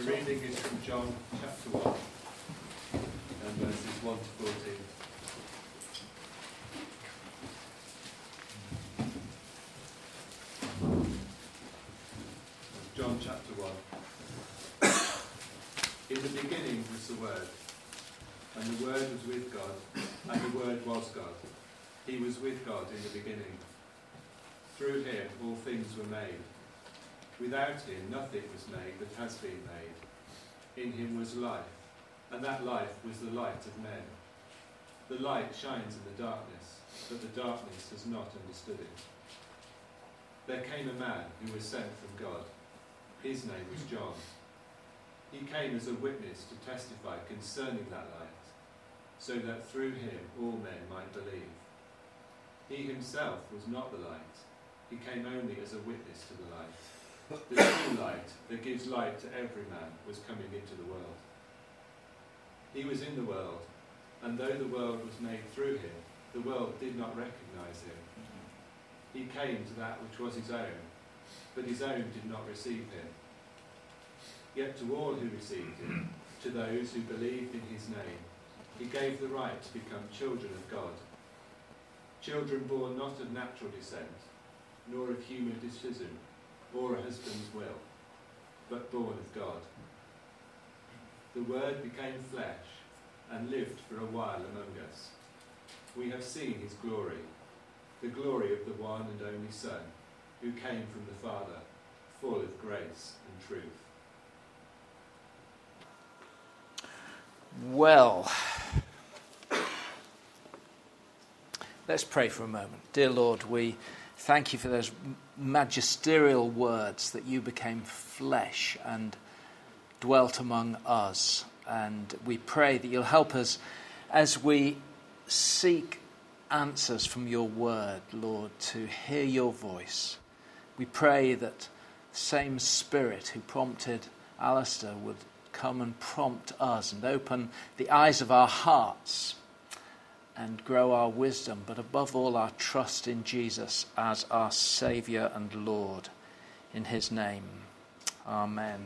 reading is from John chapter 1 and verses 1 to 14. John chapter 1. In the beginning was the Word, and the Word was with God, and the Word was God. He was with God in the beginning. Through him all things were made. Without him nothing was made that has been made. In him was life, and that life was the light of men. The light shines in the darkness, but the darkness has not understood it. There came a man who was sent from God. His name was John. He came as a witness to testify concerning that light, so that through him all men might believe. He himself was not the light. He came only as a witness to the light. The true light that gives light to every man was coming into the world. He was in the world, and though the world was made through him, the world did not recognize him. He came to that which was his own, but his own did not receive him. Yet to all who received him, to those who believed in his name, he gave the right to become children of God. Children born not of natural descent, nor of human decision, or a husband's will, but born of God. The Word became flesh and lived for a while among us. We have seen his glory, the glory of the one and only Son, who came from the Father, full of grace and truth. Well, let's pray for a moment. Dear Lord, we thank you for those magisterial words that you became flesh and dwelt among us. And we pray that you'll help us as we seek answers from your word, Lord, to hear your voice. We pray that the same Spirit who prompted Alistair would come and prompt us and open the eyes of our hearts and grow our wisdom, but above all our trust in Jesus as our Saviour and Lord. In his name, amen.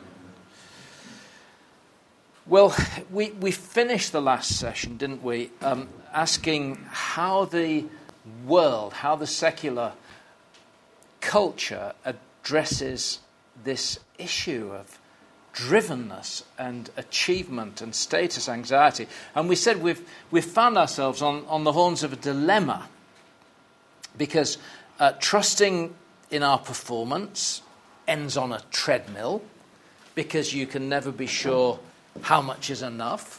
Well, we finished the last session, didn't we, asking how the world, how the secular culture addresses this issue of drivenness and achievement and status anxiety. And we said we've found ourselves on the horns of a dilemma, because trusting in our performance ends on a treadmill, because you can never be sure how much is enough.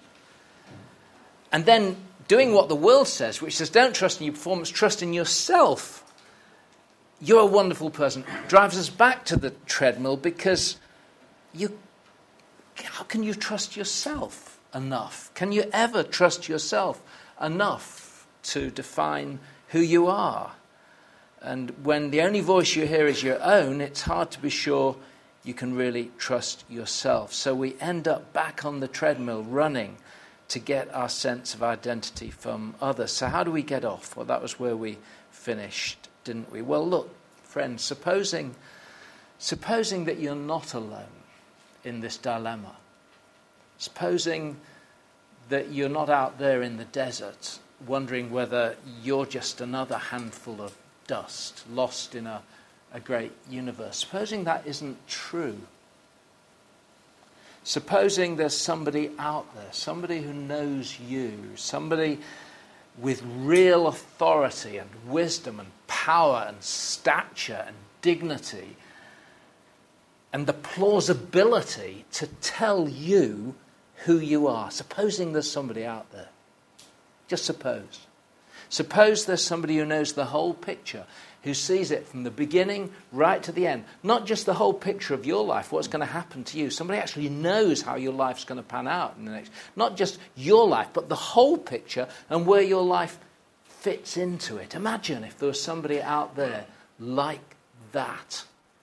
And then doing what the world says, which says don't trust in your performance, trust in yourself. You're a wonderful person. Drives us back to the treadmill, because how can you trust yourself enough? Can you ever trust yourself enough to define who you are? And when the only voice you hear is your own, it's hard to be sure you can really trust yourself. So we end up back on the treadmill running to get our sense of identity from others. So how do we get off? Well, that was where we finished, didn't we? Well, look, friends, supposing that you're not alone in this dilemma. Supposing that you're not out there in the desert wondering whether you're just another handful of dust lost in a great universe. Supposing that isn't true. Supposing there's somebody out there, somebody who knows you, somebody with real authority and wisdom and power and stature and dignity and the plausibility to tell you who you are. Supposing there's somebody out there. Just suppose. Suppose there's somebody who knows the whole picture, who sees it from the beginning right to the end. Not just the whole picture of your life, what's going to happen to you. Somebody actually knows how your life's going to pan out in the next. Not just your life, but the whole picture and where your life fits into it. Imagine if there was somebody out there like that.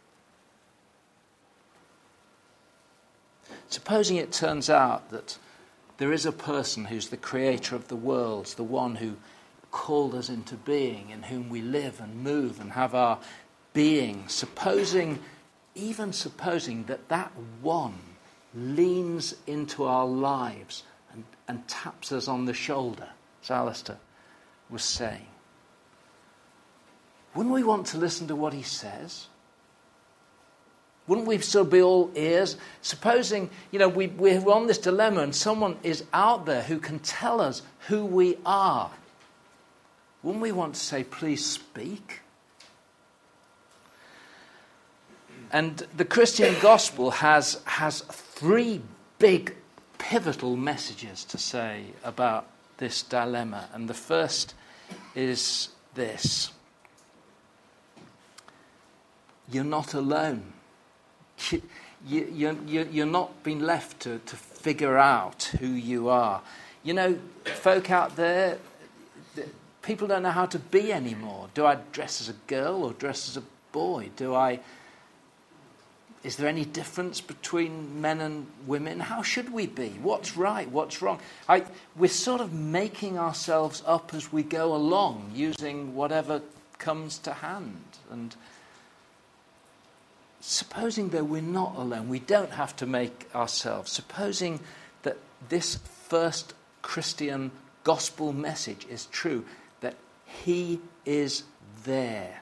Supposing it turns out that there is a person who's the creator of the worlds, the one who called us into being, in whom we live and move and have our being. Supposing even supposing that one leans into our lives and taps us on the shoulder, as Alistair was saying, wouldn't we want to listen to what he says? Wouldn't we still be all ears? Supposing, we're on this dilemma and someone is out there who can tell us who we are. Wouldn't we want to say, please speak? And the Christian gospel has three big pivotal messages to say about this dilemma. And the first is this: you're not alone. You're not being left to figure out who you are. Folk out there, people don't know how to be anymore. Do I dress as a girl or dress as a boy? Is there any difference between men and women? How should we be? What's right? What's wrong? We're sort of making ourselves up as we go along, using whatever comes to hand. And supposing that we're not alone, we don't have to make ourselves. Supposing that this first Christian gospel message is true, that he is there,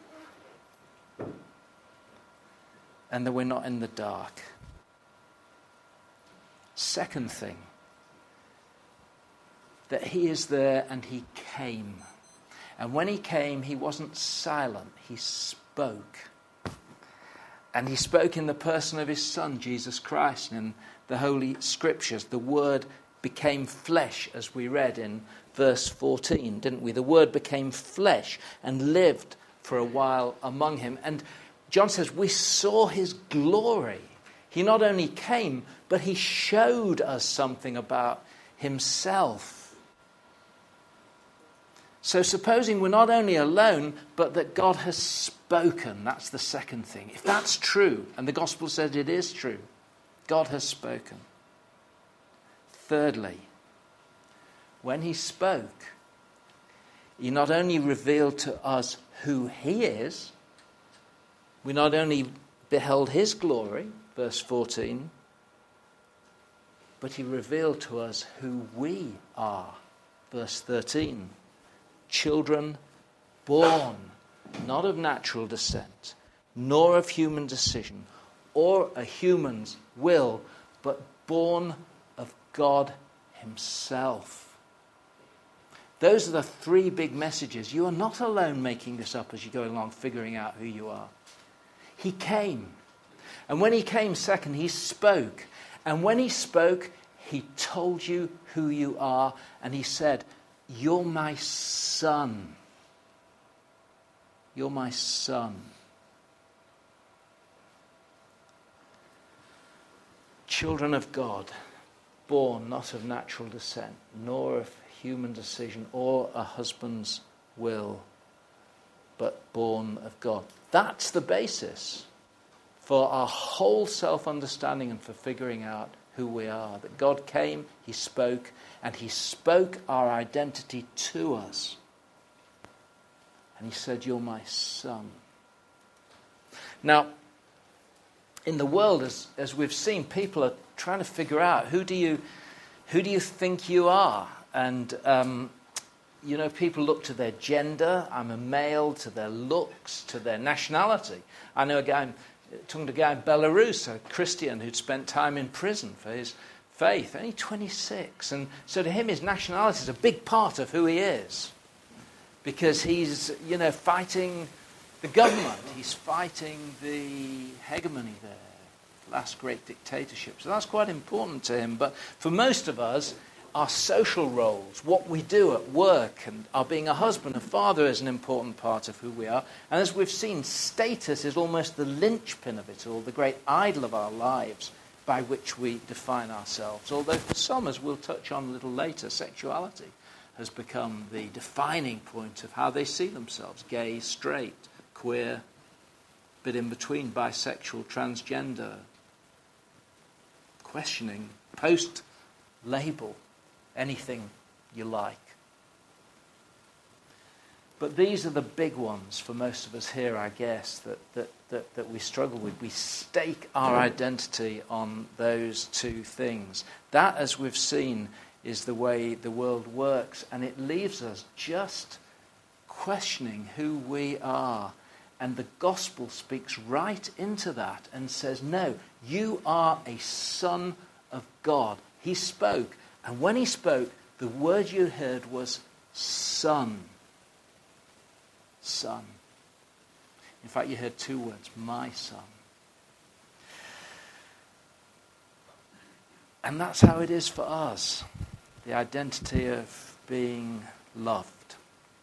and that we're not in the dark. Second thing, that he is there and he came. And when he came, he wasn't silent, he spoke. And he spoke in the person of his Son, Jesus Christ. And in the Holy Scriptures, the Word became flesh, as we read in verse 14, didn't we? The Word became flesh and lived for a while among him. And John says, we saw his glory. He not only came, but he showed us something about himself. So supposing we're not only alone, but that God has spoken, that's the second thing. If that's true, and the gospel says it is true, God has spoken. Thirdly, when he spoke, he not only revealed to us who he is, we not only beheld his glory, verse 14, but he revealed to us who we are, verse 13. Children born not of natural descent, nor of human decision, or a human's will, but born of God himself. Those are the three big messages. You are not alone making this up as you go along, figuring out who you are. He came. And when he came, second, he spoke. And when he spoke, he told you who you are. And he said, you're my son. You're my son. Children of God, born not of natural descent, nor of human decision, or a husband's will, but born of God. That's the basis for our whole self-understanding and for figuring out who we are. That God came, he spoke, and he spoke our identity to us. And he said, you're my son. Now, in the world, as we've seen, people are trying to figure out who do you think you are? And people look to their gender. I'm a male, to their looks, to their nationality. I know talking to a guy in Belarus, a Christian who'd spent time in prison for his faith, only 26. And so to him, his nationality is a big part of who he is. Because he's, fighting the government. He's fighting the hegemony there, the last great dictatorship. So that's quite important to him. But for most of us, our social roles, what we do at work, and our being a husband, a father is an important part of who we are. And as we've seen, status is almost the linchpin of it all, the great idol of our lives by which we define ourselves. Although for some, as we'll touch on a little later, sexuality has become the defining point of how they see themselves. Gay, straight, queer, bit in between, bisexual, transgender, questioning, post-label, anything you like. But these are the big ones for most of us here, I guess, that we struggle with. We stake our identity on those two things. That, as we've seen, is the way the world works, and it leaves us just questioning who we are. And the gospel speaks right into that and says, no, you are a son of God. He spoke, and when he spoke, the word you heard was son. Son. In fact, you heard two words, my son. And that's how it is for us, the identity of being loved.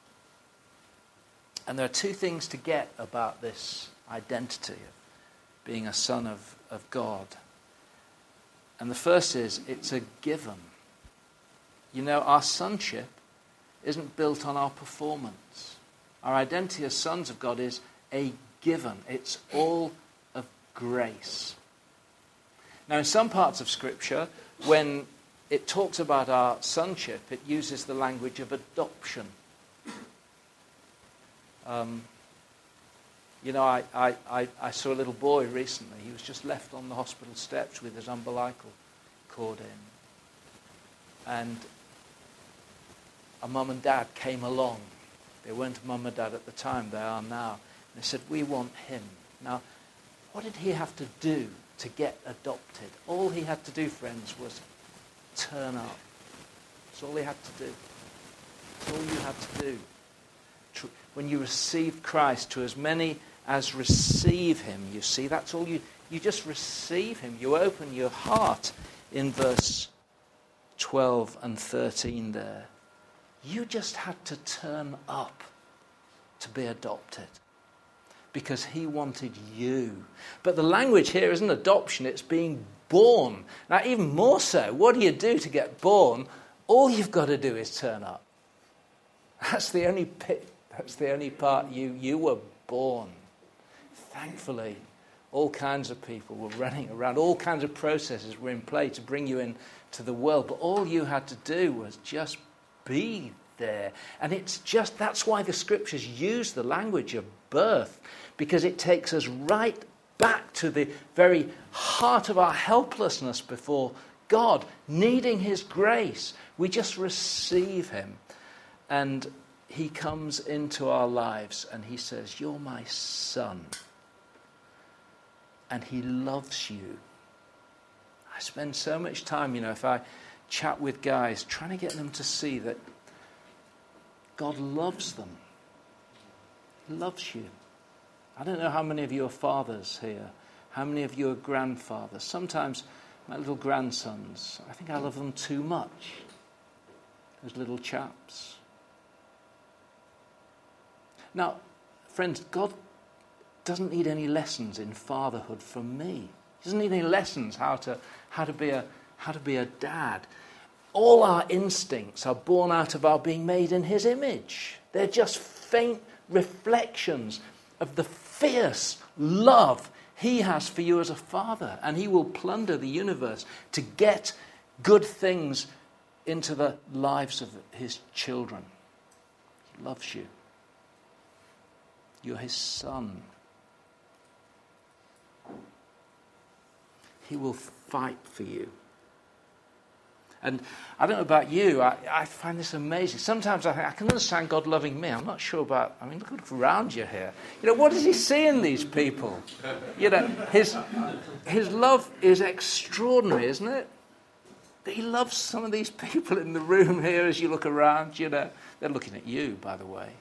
And there are two things to get about this identity of being a son of God. And the first is, it's a given. You know, our sonship isn't built on our performance. Our identity as sons of God is a given. It's all of grace. Now, in some parts of Scripture, when it talks about our sonship, it uses the language of adoption. You know, I saw a little boy recently. He was just left on the hospital steps with his umbilical cord in. And a mum and dad came along. They weren't mum and dad at the time, they are now. They said, we want him. Now, what did he have to do to get adopted? All he had to do, friends, was turn up. That's all he had to do. That's all you had to do. When you received Christ, to as many as receive him, you see, that's all you just receive him. You open your heart in verse 12 and 13 there. You just had to turn up to be adopted because he wanted you. But the language here isn't adoption, it's being born. Now, even more so, what do you do to get born? All you've got to do is turn up. That's the only part you were born. Thankfully, all kinds of people were running around. All kinds of processes were in play to bring you into the world. But all you had to do was just be there. And that's why the Scriptures use the language of birth, because it takes us right back to the very heart of our helplessness before God, needing his grace. We just receive him. And he comes into our lives and he says, you're my son. And he loves you. I spend so much time, if I chat with guys, trying to get them to see that God loves them. He loves you. I don't know how many of you are fathers here. How many of you are grandfathers? Sometimes my little grandsons, I think I love them too much. Those little chaps. Now, friends, God doesn't need any lessons in fatherhood from me. He doesn't need any lessons how to be a dad. All our instincts are born out of our being made in his image. They're just faint reflections of the fierce love he has for you as a father. And he will plunder the universe to get good things into the lives of his children. He loves you. You're his son. He will fight for you. And I don't know about you, I find this amazing. Sometimes I think, I can understand God loving me. I'm not sure about, look around you here. What does he see in these people? His love is extraordinary, isn't it? He loves some of these people in the room here as you look around, They're looking at you, by the way.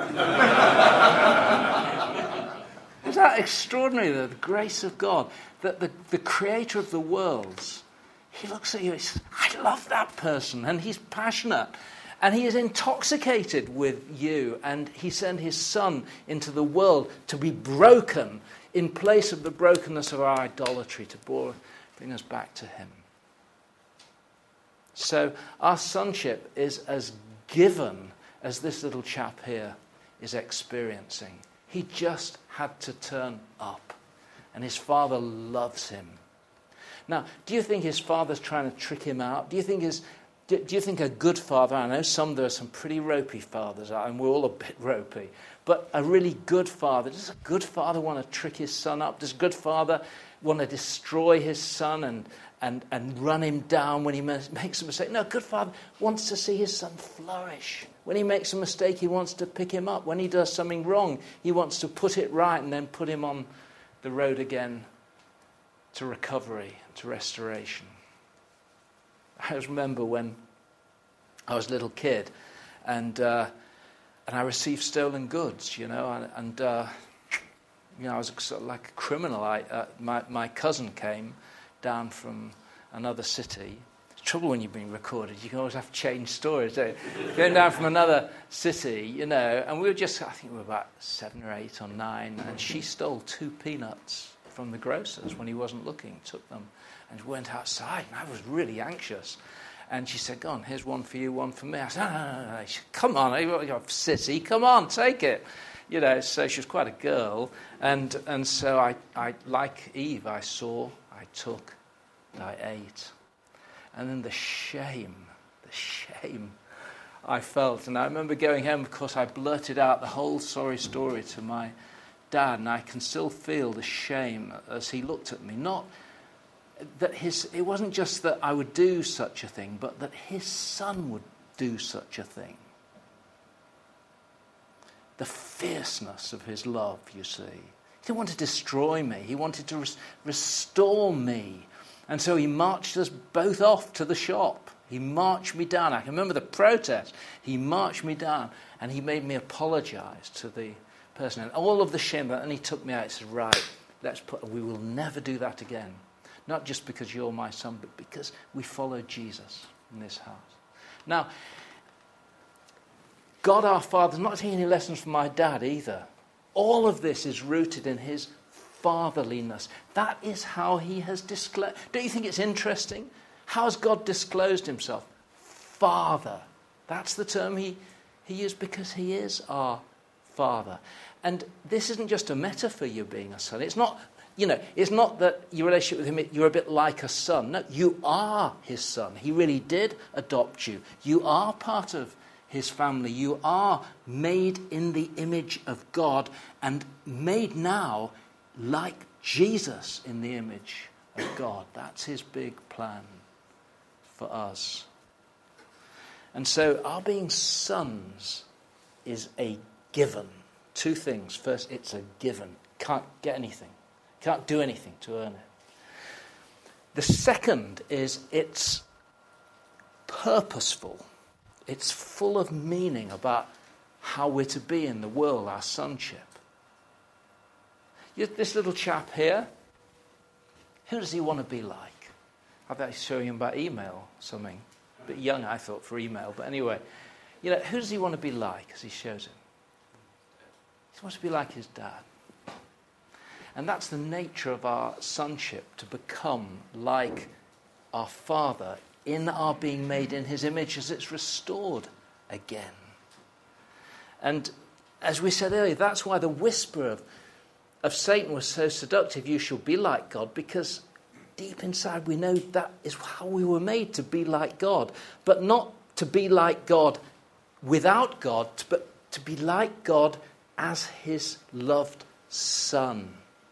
Isn't that extraordinary, the grace of God? That the creator of the worlds, he looks at you and says, I love that person. And he's passionate. And he is intoxicated with you. And he sent his son into the world to be broken in place of the brokenness of our idolatry, to bring us back to him. So our sonship is as given as this little chap here is experiencing. He just had to turn up. And his father loves him. Now, do you think his father's trying to trick him out? Do you think Do you think a good father, I know there are some pretty ropey fathers, and we're all a bit ropey, but a really good father, does a good father want to trick his son up? Does a good father want to destroy his son and run him down when he makes a mistake? No, a good father wants to see his son flourish. When he makes a mistake, he wants to pick him up. When he does something wrong, he wants to put it right and then put him on the road again to recovery, to restoration. I remember when I was a little kid and I received stolen goods, and I was sort of like a criminal. My cousin came down from another city. It's trouble when you've been recorded. You can always have to change stories, don't you? Going down from another city, and we were I think we were about 7 or 8 or 9, and she stole 2 peanuts from the grocer's when he wasn't looking, took them, and went outside, and I was really anxious. And she said, "Go on, here's one for you, one for me." I said, "No. She said, come on, you're sissy, come on, take it." So she was quite a girl. And so I, like Eve, I saw, I took, and I ate. And then the shame I felt. And I remember going home, of course, I blurted out the whole sorry story to my dad, and I can still feel the shame as he looked at me. Not that it wasn't just that I would do such a thing, but that his son would do such a thing. The fierceness of his love, you see. He didn't want to destroy me. He wanted to restore me. And so he marched us both off to the shop. He marched me down. I can remember the protest. He marched me down and he made me apologize to the person. And all of the shame, and he took me out and said, "Right, we will never do that again. Not just because you're my son, but because we follow Jesus in this house." Now, God our Father is not taking any lessons from my dad either. All of this is rooted in his fatherliness. That is how he has disclosed. Don't you think it's interesting? How has God disclosed himself? Father. That's the term he used, because he is our Father. And this isn't just a metaphor, you being a son. It's not, it's not that your relationship with him, you're a bit like a son. No, you are his son. He really did adopt you. You are part of his family. You are made in the image of God and made now like Jesus in the image of God. That's his big plan for us. And so our being sons is a given. 2 things. First, it's a given. Can't get anything. Can't do anything to earn it. The second is it's purposeful. It's full of meaning about how we're to be in the world, our sonship. This little chap here, who does he want to be like? I've actually shown him by email something. A bit young, I thought, for email. But anyway, who does he want to be like as he shows him? He wants to be like his dad. And that's the nature of our sonship, to become like our Father in our being made in his image as it's restored again. And as we said earlier, that's why the whisper of Satan was so seductive. You shall be like God, because deep inside we know that is how we were made, to be like God. But not to be like God without God, but to be like God as his loved son.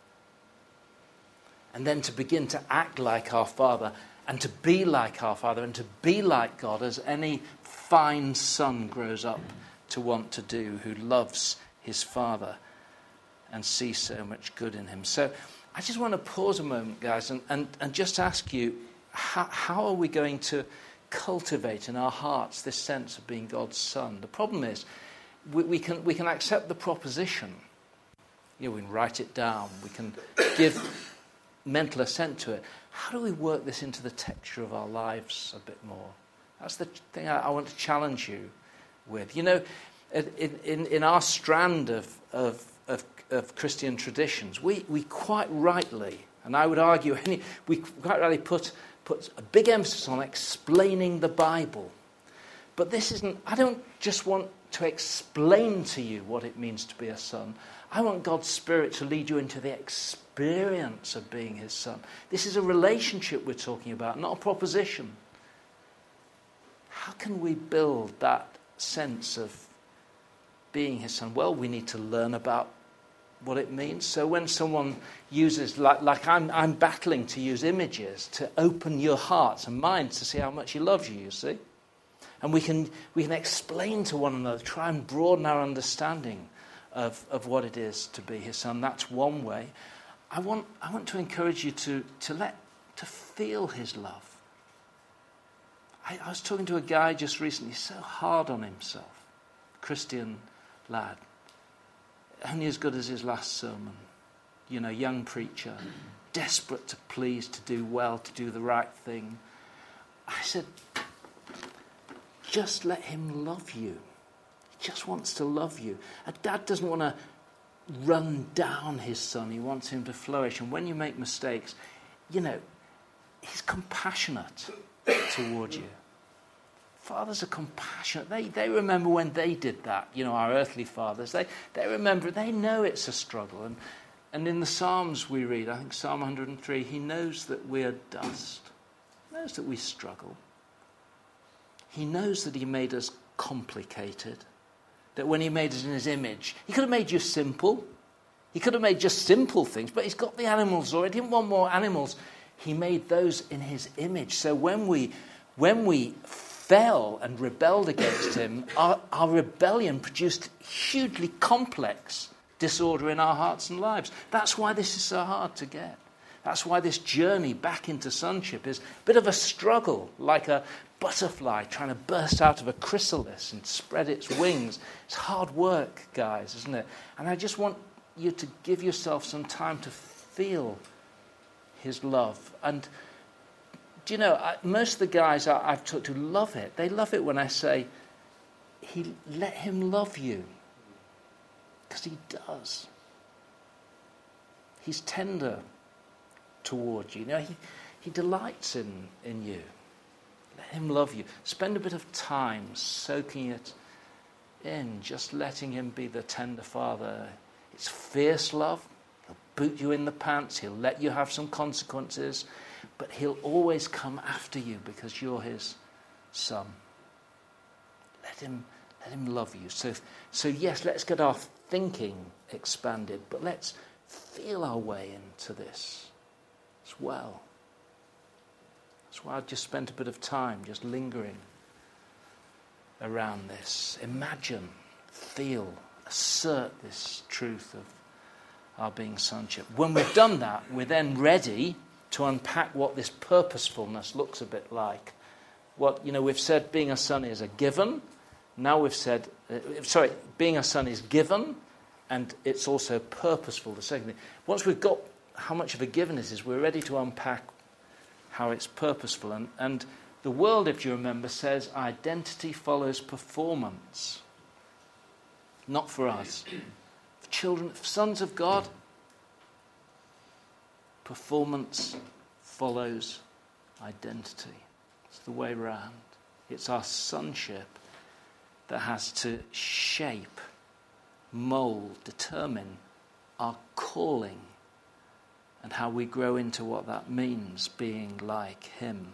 And then to begin to act like our Father, and to be like our Father, and to be like God, as any fine son grows up to want to do, who loves his Father and sees so much good in him. So I just want to pause a moment, guys, and just ask you, how are we going to cultivate in our hearts this sense of being God's son? The problem is, we can accept the proposition. We can write it down. We can give mental assent to it. How do we work this into the texture of our lives a bit more? That's the thing I want to challenge you with. In our strand of Christian traditions, we quite rightly, and I would argue, we quite rightly put a big emphasis on explaining the Bible. But this isn't, I don't just want to explain to you what it means to be a son. I want God's Spirit to lead you into the experience of being his son. This is a relationship we're talking about, not a proposition. how can we build that sense of being his son? Well, we need to learn about what it means. So when someone uses, like I'm battling to use images to open your hearts and minds to see how much he loves you, you see. And we can explain to one another, try and broaden our understanding of what it is to be his son. That's one way. I want to encourage you to feel his love. I was talking to a guy just recently, so hard on himself, Christian lad, only as good as his last sermon, young preacher, desperate to please, to do well, to do the right thing. I said, just let him love you. He just wants to love you. A dad doesn't want to run down his son. He wants him to flourish. And when you make mistakes, he's compassionate toward you. Fathers are compassionate. They remember when they did that. Our earthly fathers, they remember, they know it's a struggle. And in the Psalms we read, I think Psalm 103, he knows that we're dust. He knows that we struggle. He knows that he made us complicated. That when he made us in his image, he could have made you simple. He could have made just simple things, but he's got the animals already. He didn't want more animals. He made those in his image. So when we fell and rebelled against him, our rebellion produced hugely complex disorder in our hearts and lives. That's why this is so hard to get. That's why this journey back into sonship is a bit of a struggle, like a butterfly trying to burst out of a chrysalis and spread its wings. It's hard work, guys, isn't it? And I just want you to give yourself some time to feel his love. And do you know, most of the guys I've talked to love it. They love it when I say, let him love you. Because he does. He's tender toward you. He delights in you. Let him love you. Spend a bit of time soaking it in, just letting him be the tender father. It's fierce love. He'll boot you in the pants. He'll let you have some consequences. But he'll always come after you because you're his son. Let him love you. So yes, let's get our thinking expanded, but let's feel our way into this as well. That's why I've just spent a bit of time just lingering around this. Imagine, feel, assert this truth of our being sonship. When we've done that, we're then ready to unpack what this purposefulness looks a bit like. We've said being a son is a given. Now we've said, being a son is given, and it's also purposeful, the second thing. Once we've got how much of a given it is, we're ready to unpack how it's purposeful. And the world, if you remember, says identity follows performance. Not for us. For children, for sons of God, performance follows identity. It's the way round. It's our sonship that has to shape, mould, determine our calling and how we grow into what that means, being like him.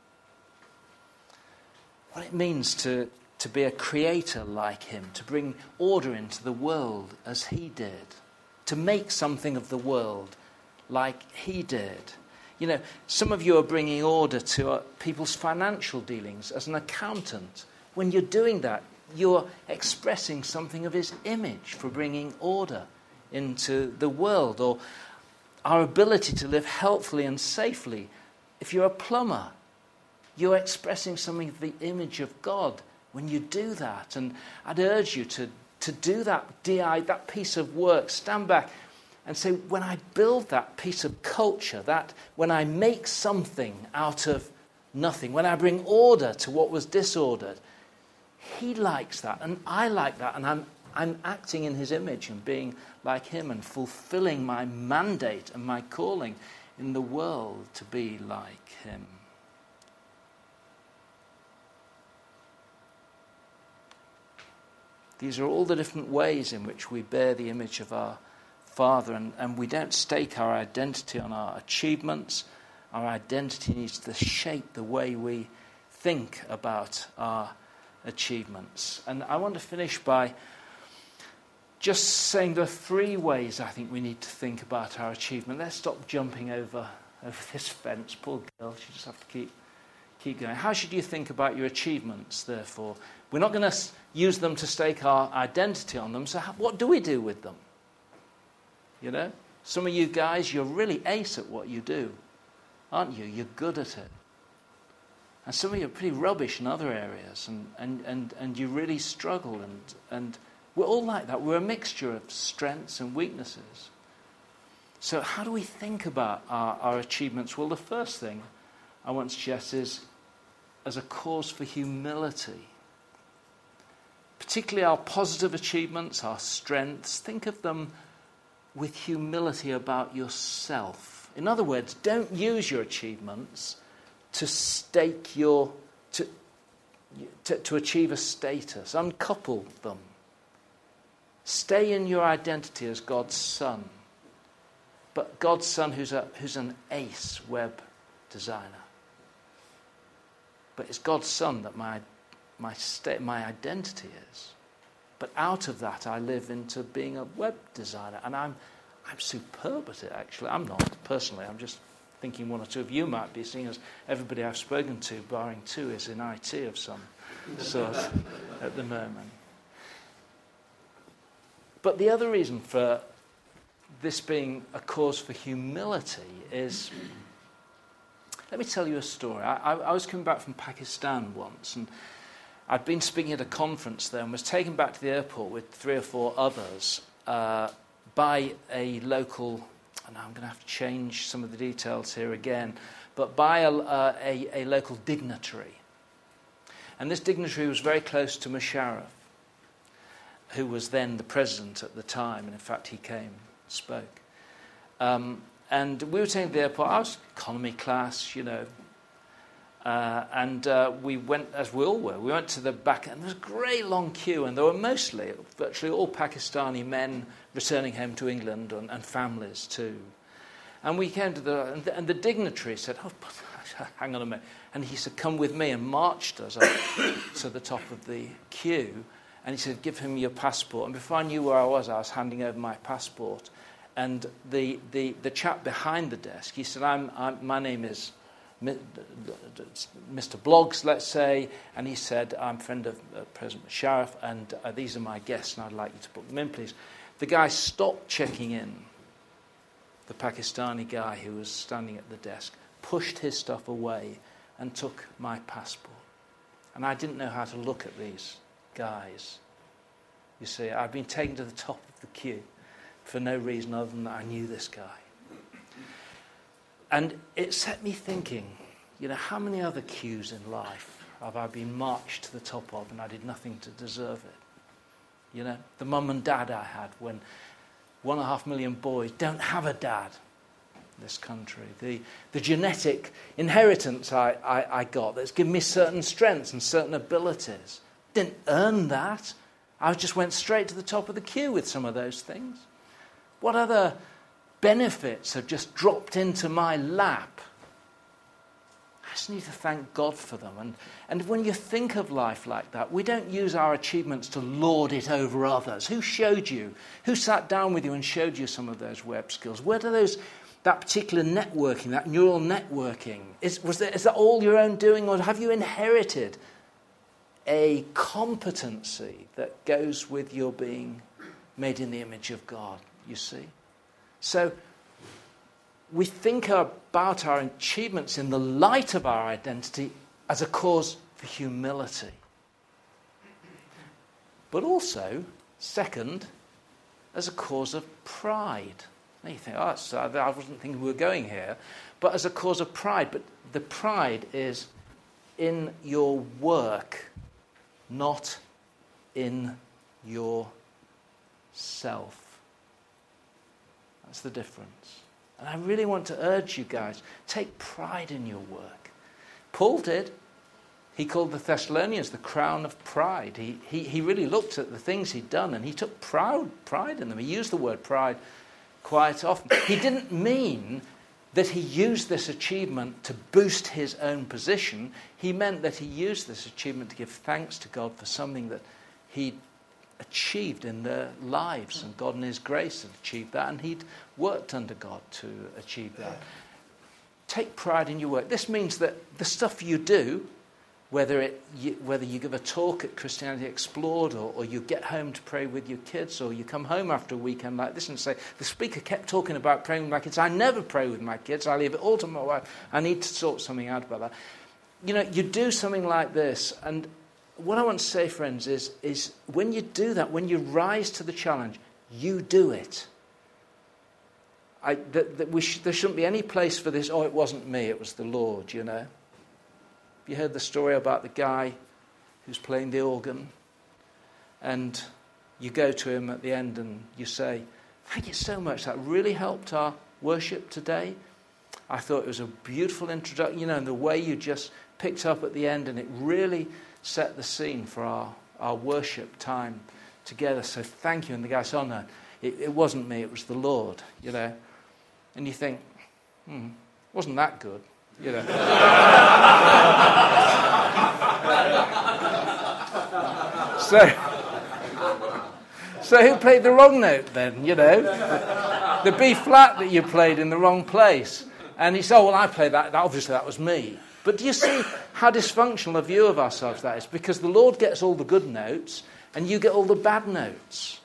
What it means to be a creator like him, to bring order into the world as he did, to make something of the world like he did. Some of you are bringing order to people's financial dealings as an accountant. When you're doing that, you're expressing something of his image for bringing order into the world. Or our ability to live healthfully and safely. If you're a plumber, you're expressing something of the image of God when you do that. And I'd urge you to do that DI, that piece of work, stand back and say, when I build that piece of culture, that when I make something out of nothing, when I bring order to what was disordered, he likes that and I like that, and I'm acting in his image and being like him and fulfilling my mandate and my calling in the world to be like him. These are all the different ways in which we bear the image of our Father, and we don't stake our identity on our achievements. Our identity needs to shape the way we think about our achievements. And I want to finish by just saying there are 3 ways I think we need to think about our achievement. Let's stop jumping over this fence. Poor girl, she just have to keep going. How should you think about your achievements, therefore? We're not going to use them to stake our identity on them, so what do we do with them? You know? Some of you guys, you're really ace at what you do, aren't you? You're good at it. And some of you are pretty rubbish in other areas, and you really struggle, and we're all like that. We're a mixture of strengths and weaknesses. So how do we think about our achievements? Well, the first thing I want to suggest is as a cause for humility. Particularly our positive achievements, our strengths, think of them with humility about yourself. In other words, don't use your achievements to stake to achieve a status. Uncouple them. Stay in your identity as God's son. But God's son who's an ace web designer. But it's God's son that my identity is. But out of that I live into being a web designer. And I'm superb at it, actually. I'm not, personally. I'm just thinking 1 or 2 of you might be, seeing as everybody I've spoken to, barring 2, is in IT of some sort at the moment. But the other reason for this being a cause for humility is, let me tell you a story. I was coming back from Pakistan once, and I'd been speaking at a conference there and was taken back to the airport with 3 or 4 others by a local, and I'm going to have to change some of the details here again, but by a local dignitary. And this dignitary was very close to Musharraf, who was then the president at the time, and in fact he came and spoke. And we were taken to the airport. I was economy class, you know, and we went, as we all were, we went to the back, and there was a great long queue, and there were virtually all Pakistani men returning home to England, and families too. And we came to the dignitary said, "Oh, hang on a minute," and he said, "Come with me," and marched us up to the top of the queue. And he said, "Give him your passport." And before I knew where I was handing over my passport. And the chap behind the desk, he said, my name is Mr. Bloggs, let's say. And he said, "I'm a friend of President Musharraf, and these are my guests, and I'd like you to put them in, please." The guy stopped checking in, the Pakistani guy who was standing at the desk, pushed his stuff away, and took my passport. And I didn't know how to look at these guys. You see, I'd been taken to the top of the queue for no reason other than that I knew this guy. And it set me thinking, you know, how many other queues in life have I been marched to the top of and I did nothing to deserve it? You know, the mum and dad I had when 1.5 million boys don't have a dad in this country. The genetic inheritance I got that's given me certain strengths and certain abilities. Didn't earn that. I just went straight to the top of the queue with some of those things. What other benefits have just dropped into my lap? I just need to thank God for them. And when you think of life like that, we don't use our achievements to lord it over others. Who showed you? Who sat down with you and showed you some of those web skills? Where do that particular networking, that neural networking, is that all your own doing, or have you inherited a competency that goes with your being made in the image of God, you see? So we think about our achievements in the light of our identity as a cause for humility. But also, second, as a cause of pride. Now you think, I wasn't thinking we were going here, but as a cause of pride. But the pride is in your work, not in yourself. That's the difference. And I really want to urge you guys, take pride in your work. Paul did. He called the Thessalonians the crown of pride. He really looked at the things he'd done and he took pride in them. He used the word pride quite often. He didn't mean that he used this achievement to boost his own position. He meant that he used this achievement to give thanks to God for something that he'd achieved in their lives, and God in his grace had achieved that, and he'd worked under God to achieve that. Take pride in your work. This means that the stuff you do, whether you give a talk at Christianity Explored, or you get home to pray with your kids, or you come home after a weekend like this and say, the speaker kept talking about praying with my kids. I never pray with my kids. I leave it all to my wife. I need to sort something out about that. You know, you do something like this, and what I want to say, friends, is when you do that, when you rise to the challenge, you do it. There shouldn't be any place for this, it wasn't me, it was the Lord, you know. You heard the story about the guy who's playing the organ, and you go to him at the end and you say, thank you so much, that really helped our worship today. I thought it was a beautiful introduction, you know, and the way you just picked up at the end, and it really set the scene for our worship time together, so thank you. And the guy said, no, it wasn't me, it was the Lord, you know. And you think, wasn't that good, you know. So who played the wrong note then, you know? The B flat that you played in the wrong place. And he said, I played that, obviously that was me. But do you see how dysfunctional a view of ourselves that is? Because the Lord gets all the good notes, and you get all the bad notes.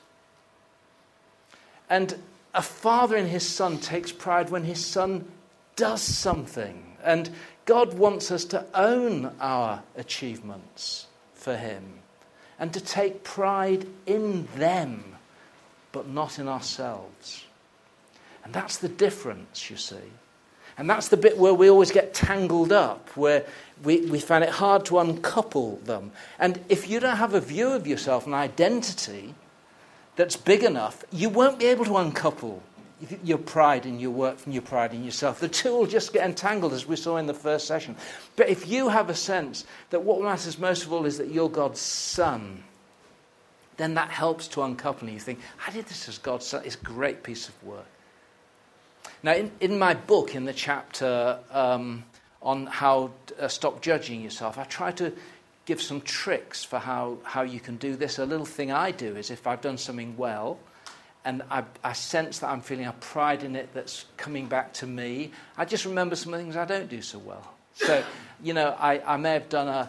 And a father in his son takes pride when his son does something. And God wants us to own our achievements for him and to take pride in them, but not in ourselves. And that's the difference, you see. And that's the bit where we always get tangled up, where we find it hard to uncouple them. And if you don't have a view of yourself, an identity that's big enough, you won't be able to uncouple your pride in your work from your pride in yourself. The two will just get entangled, as we saw in the first session. But if you have a sense that what matters most of all is that you're God's son, then that helps to uncouple. And you think, I did this as God's son. It's a great piece of work. Now, in my book, in the chapter on how stop judging yourself, I try to give some tricks for how you can do this. A little thing I do is if I've done something well, and I sense that I'm feeling a pride in it that's coming back to me, I just remember some of the things I don't do so well. So, you know, I may have done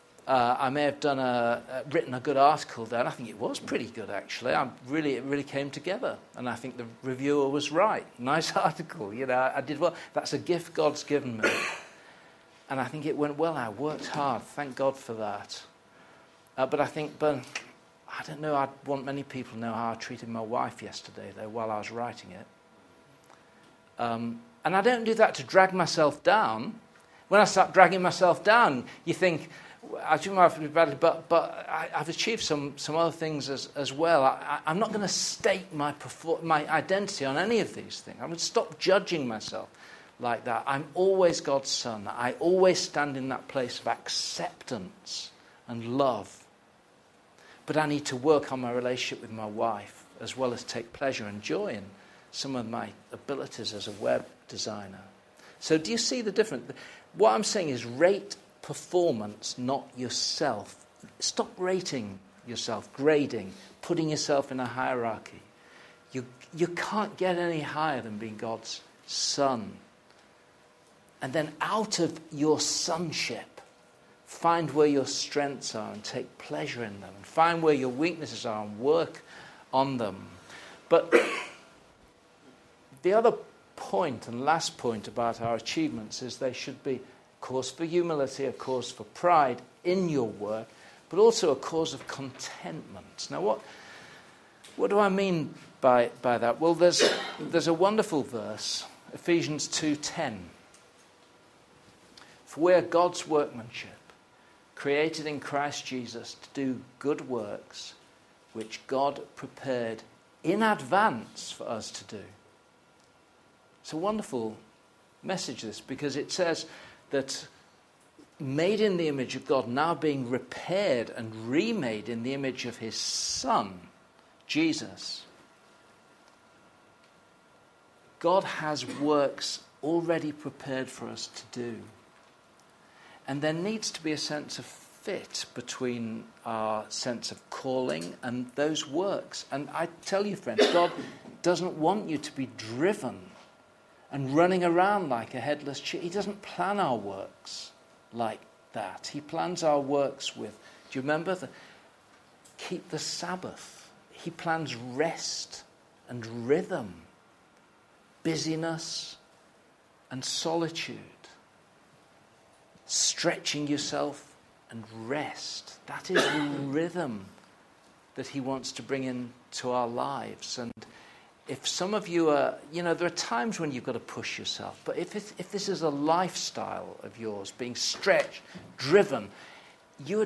written a good article there, and I think it was pretty good actually. It really came together, and I think the reviewer was right. Nice article, you know. I did well. That's a gift God's given me, and I think it went well. I worked hard. Thank God for that. But I think, I don't know, I'd want many people to know how I treated my wife yesterday, though, while I was writing it. And I don't do that to drag myself down. When I start dragging myself down, you think, I do my life badly, but I've achieved some other things as well. I'm not going to stake my identity on any of these things. I'm going to stop judging myself like that. I'm always God's son. I always stand in that place of acceptance and love. But I need to work on my relationship with my wife, as well as take pleasure and joy in some of my abilities as a web designer. So do you see the difference? What I'm saying is rate performance, not yourself. Stop rating yourself, grading, putting yourself in a hierarchy. You can't get any higher than being God's son. And then out of your sonship, find where your strengths are and take pleasure in them. And find where your weaknesses are and work on them. But the other point and last point about our achievements is they should be a cause for humility, a cause for pride in your work, but also a cause of contentment. Now, what do I mean by that? Well, there's a wonderful verse, Ephesians 2:10. For we are God's workmanship, created in Christ Jesus to do good works, which God prepared in advance for us to do. It's a wonderful message, this, because it says that made in the image of God, now being repaired and remade in the image of his Son, Jesus. God has works already prepared for us to do. And there needs to be a sense of fit between our sense of calling and those works. And I tell you, friends, God doesn't want you to be driven and running around like a headless chicken. He doesn't plan our works like that. He plans our works with, do you remember? Keep the Sabbath. He plans rest and rhythm, busyness and solitude, stretching yourself and rest. That is the rhythm that he wants to bring into our lives. And if some of you are, there are times when you've got to push yourself, but if this is a lifestyle of yours, being stretched, driven, you're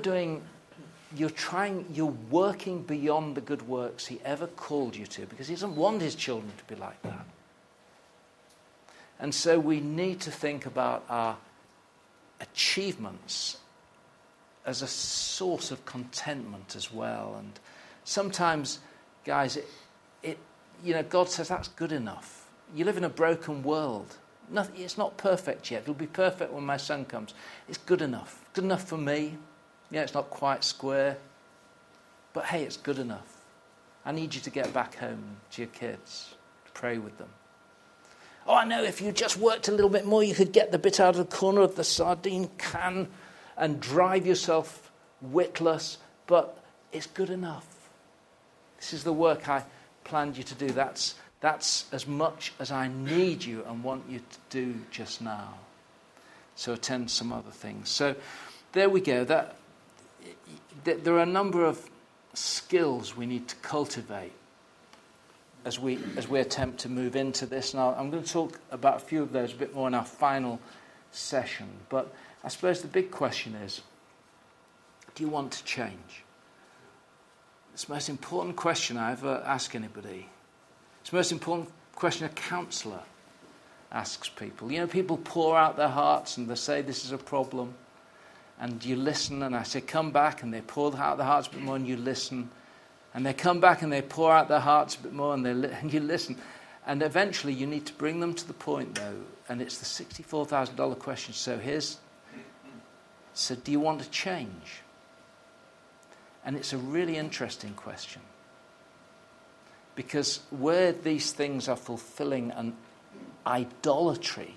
working beyond the good works he ever called you to, because he doesn't want his children to be like that. And so we need to think about our achievements as a source of contentment as well. And sometimes, guys, God says that's good enough. You live in a broken world. It's not perfect yet. It'll be perfect when my son comes. It's good enough. Good enough for me. Yeah, it's not quite square. But hey, it's good enough. I need you to get back home to your kids, to pray with them. Oh, I know, if you just worked a little bit more, you could get the bit out of the corner of the sardine can and drive yourself witless, but it's good enough. This is the work I planned you to do. That's as much as I need you and want you to do just now. So attend some other things. So there we go. There are a number of skills we need to cultivate as we attempt to move into this. Now, I'm going to talk about a few of those a bit more in our final session. But I suppose the big question is, do you want to change? It's the most important question I ever ask anybody. It's the most important question a counsellor asks people. People pour out their hearts and they say this is a problem. And you listen, and I say, come back, and they pour out their hearts a bit more, and you listen. And they come back and they pour out their hearts a bit more, and you listen. And eventually you need to bring them to the point, though, and it's the $64,000 question. So do you want to change? And it's a really interesting question. Because where these things are fulfilling an idolatry,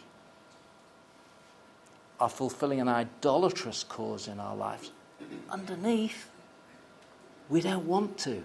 are fulfilling an idolatrous cause in our lives, underneath, we don't want to.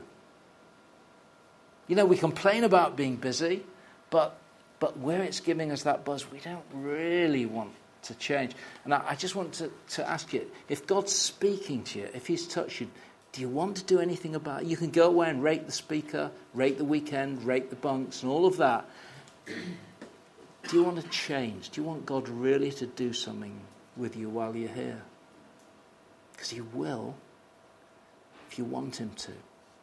We complain about being busy, but where it's giving us that buzz, we don't really want to change. And I just want to ask you, if God's speaking to you, if he's touched you, do you want to do anything about it? You can go away and rate the speaker, rate the weekend, rate the bunks and all of that. Do you want to change? Do you want God really to do something with you while you're here? Because he will, if you want him to.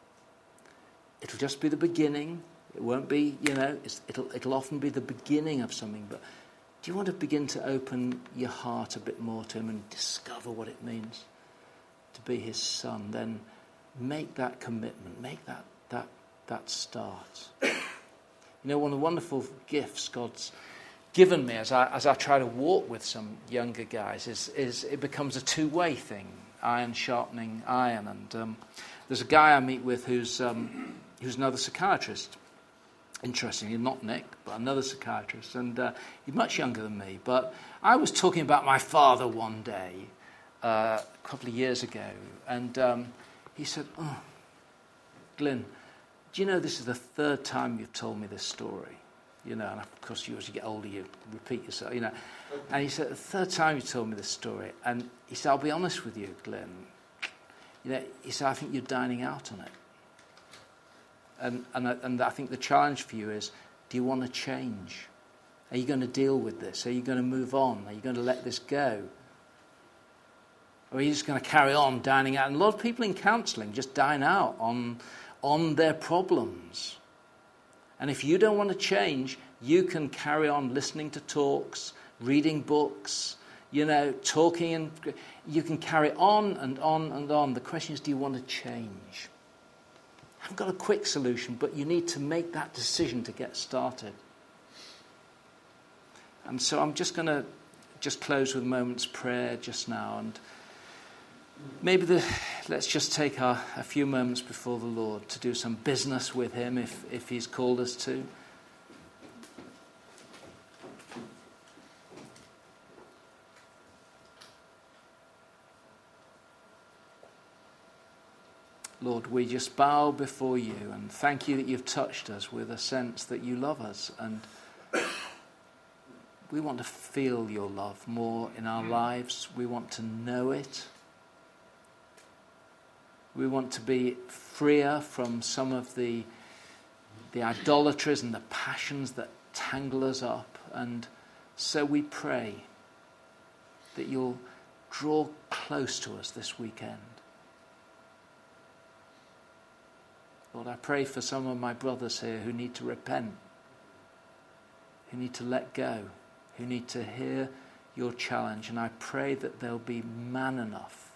It'll just be the beginning. It won't be, it'll often be the beginning of something. But do you want to begin to open your heart a bit more to him and discover what it means to be his son? Then make that commitment. Make that start. One of the wonderful gifts God's given me as I try to walk with some younger guys is it becomes a two-way thing, iron sharpening iron. And there's a guy I meet with who's another psychiatrist. Interestingly, not Nick, but another psychiatrist, and he's much younger than me. But I was talking about my father one day, a couple of years ago, and he said, "Oh, Glyn, do you know this is the third time you've told me this story? And of course, as you get older, you repeat yourself, And he said, the third time you told me this story. And he said, I'll be honest with you, Glyn. He said, I think you're dining out on it. And I think the challenge for you is, do you want to change? Are you going to deal with this? Are you going to move on? Are you going to let this go? Or are you just going to carry on dining out? And a lot of people in counselling just dine out on their problems. And if you don't want to change, you can carry on listening to talks, reading books, talking, and you can carry on and on and on. The question is, do you want to change? I haven't got a quick solution, but you need to make that decision to get started. And so I'm just going to close with a moment's prayer just now. And maybe let's just take a few moments before the Lord to do some business with him if he's called us to. Lord, we just bow before you and thank you that you've touched us with a sense that you love us. And we want to feel your love more in our lives. We want to know it. We want to be freer from some of the idolatries and the passions that tangle us up. And so we pray that you'll draw close to us this weekend. Lord, I pray for some of my brothers here who need to repent, who need to let go, who need to hear your challenge. And I pray that they'll be man enough,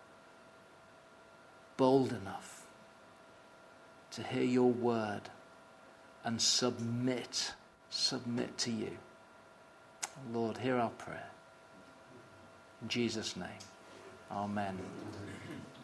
bold enough to hear your word and submit to you. Lord, hear our prayer. In Jesus' name, amen.